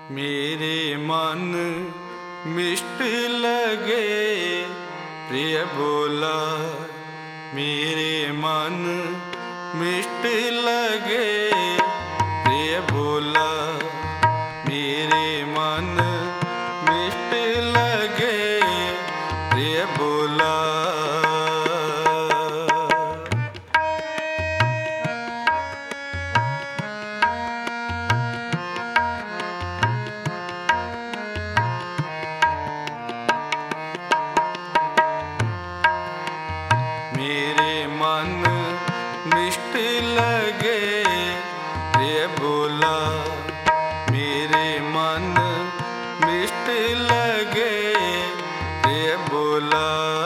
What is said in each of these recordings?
मेरे मन मिष्ट लगे प्रिय बोला। मेरे मन मिष्ट लगे प्रिय बोला। मेरे मन मिष्ट लगे प्रिय बोला। मेरे मन मिष्ट लगे प्रिय बोला। मेरे मन मिष्ट लगे प्रिय बोला।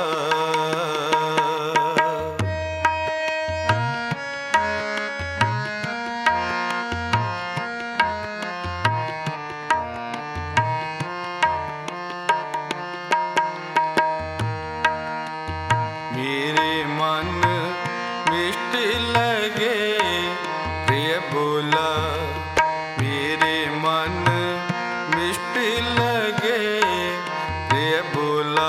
मेरे मन मिष्ट लगे प्रिय बोला। मेरे मन मिष्ट लगे प्रिय बोला।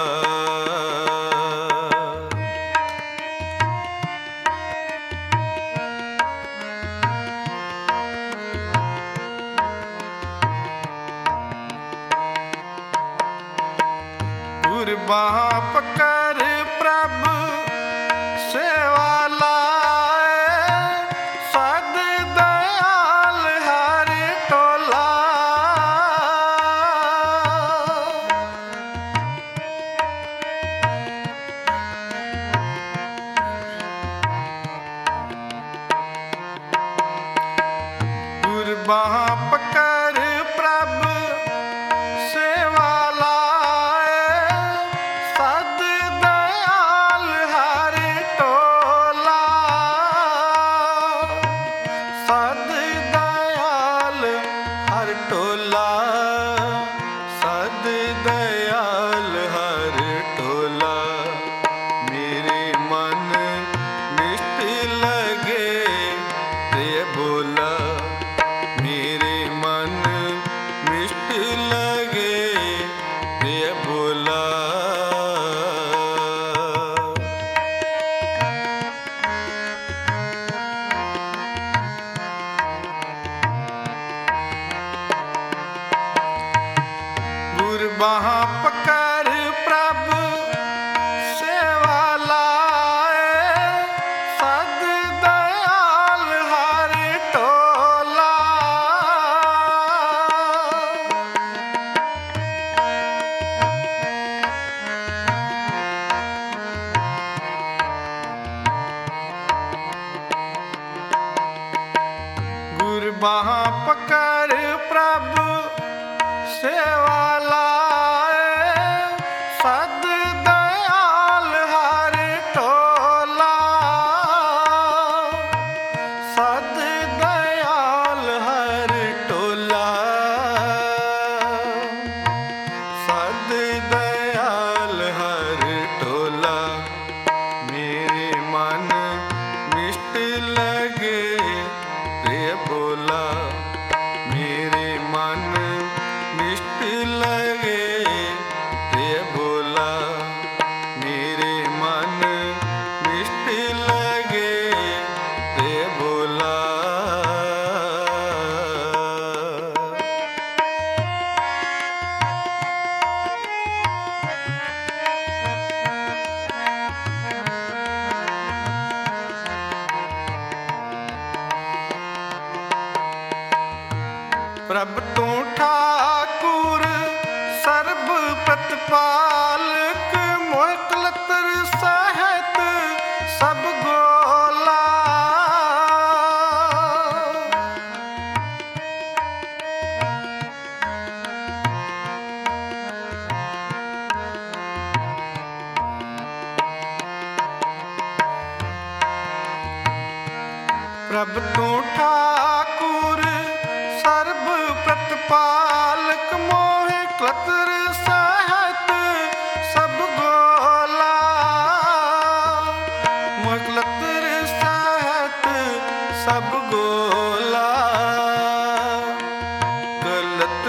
कुर्बान पकर प्रभु सेवा लाए। सद दयाल हर टोला। कुर्बान पकर प्रभु सेवा लाए। सद दयाल हर टोला। सद दयाल हर टोला। सद दयाल हर टोला। मेरे मन मिष्ट लगे प्रिय बोला। मेरे मन मिष्ट लगे प्रिय बोला। कुर्बान पकर प्रभु सेवा लाए। सद दयाल हर टोला। कुर्बान पकर प्रभु सेवा लाए। सद दयाल हर टोला। सद दयाल हर टोला। सद दयाल हर टोला। मेरे मन मिष्ट लगे प्रिय बोला। मेरे मन मिष्ट लगे प्रिय बोला। मेरे मन मिष्ट लगे प्रिय बोला। प्रभ तू ठाकुर सर्ब प्रतिपालक। मोह कलतर सहित सब गोला। प्रभ तू ठाकुर सर्ब प्रतिपालक। मोह कलतर सहित सब गोला। मोह कलतर सहित सब गोला। गलत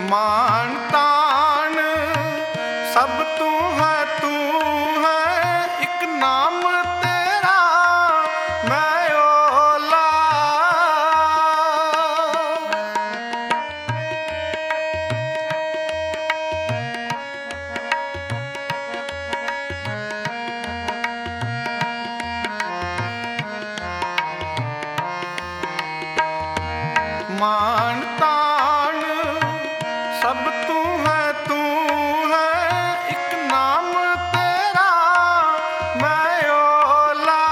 मान तान सब तू है एक नाम तेरा मैं ओला। मान तान सब तू है एक नाम तेरा मैं ओला।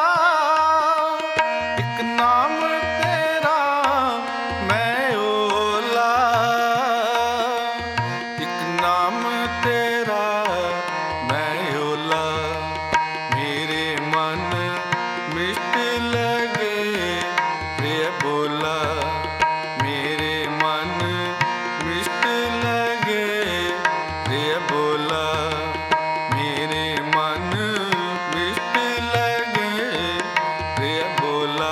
एक नाम तेरा मैं ओला। एक नाम तेरा मैं ओला। मेरे मन मिष्ट लगे प्रिय बोला। मेरे मन मिष्ट लगे प्रिय बोला। मेरे मन मिष्ट लगे प्रिय बोला।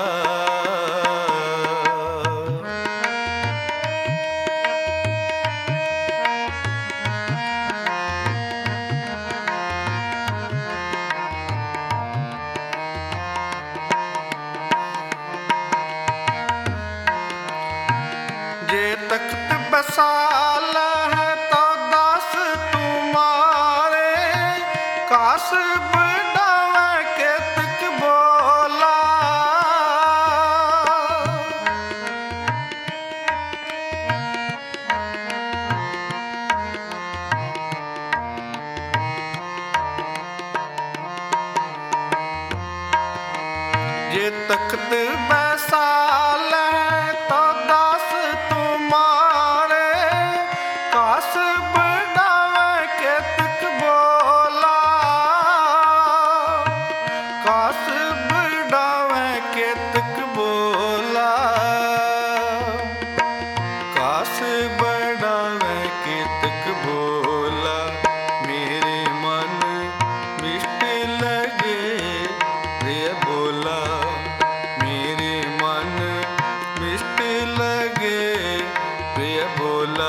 जे तख्त बसाल है तो दास तुम्हारे कास बढ़ावे के तक बोला। जे तख्त बसाल है तो दास तुम्हारे कास बढ़ावे के तक बोला। कास बढ़ावे के तक बोला। कास बढ़ावे के तक बोला। मेरे मन मिष्ट लगे प्रिय बोला। मेरे मन मिष्ट लगे प्रिय बोला।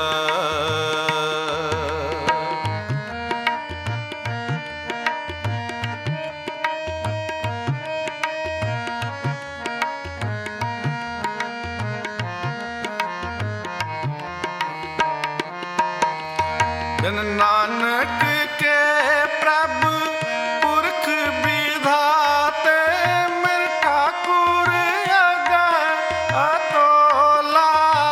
जन नानक के प्रभु पुरख विधाते मेरे ठाकुर अगै अतोला।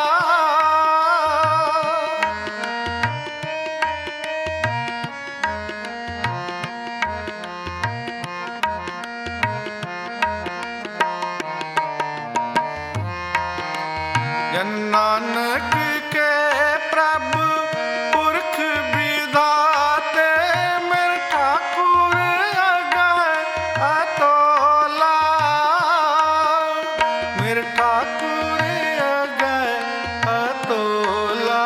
जन नानक के प्रभु पुरख विधाते मेरे ठाकुर अगै अतोला। मेरे ठाकुर अगै अतोला।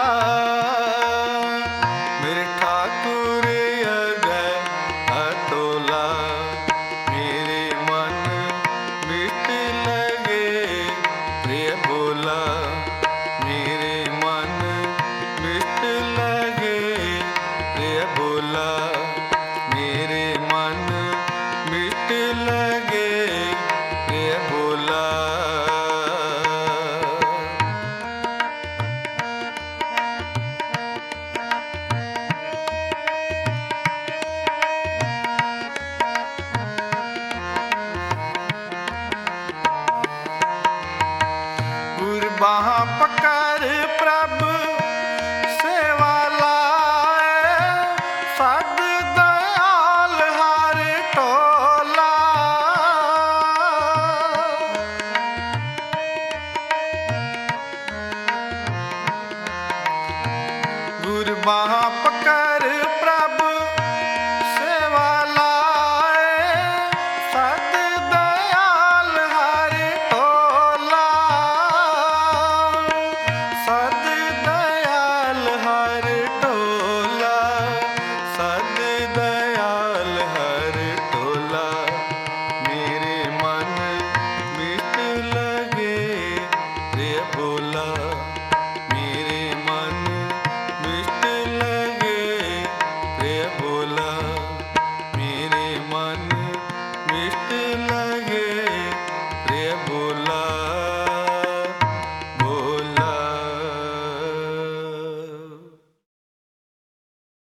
मेरे ठाकुर अगै अतोला। मेरे मन मिष्ट लगे प्रिय बोला। मेरे मन मिष्ट लगे प्रिय बोला। मेरे मन मिष्ट लगे प्रिय बोला। गुरबाह पकड़ प्रभु सेवा लाए सद दयाल हर टोला। गुरबाह पकड़ प्रभु सेवा लाए सद दयाल हर टोला। सद दयाल हर टोला। सद दयाल हर टोला। मेरे मन मिष्ट लगे प्रिय बोला।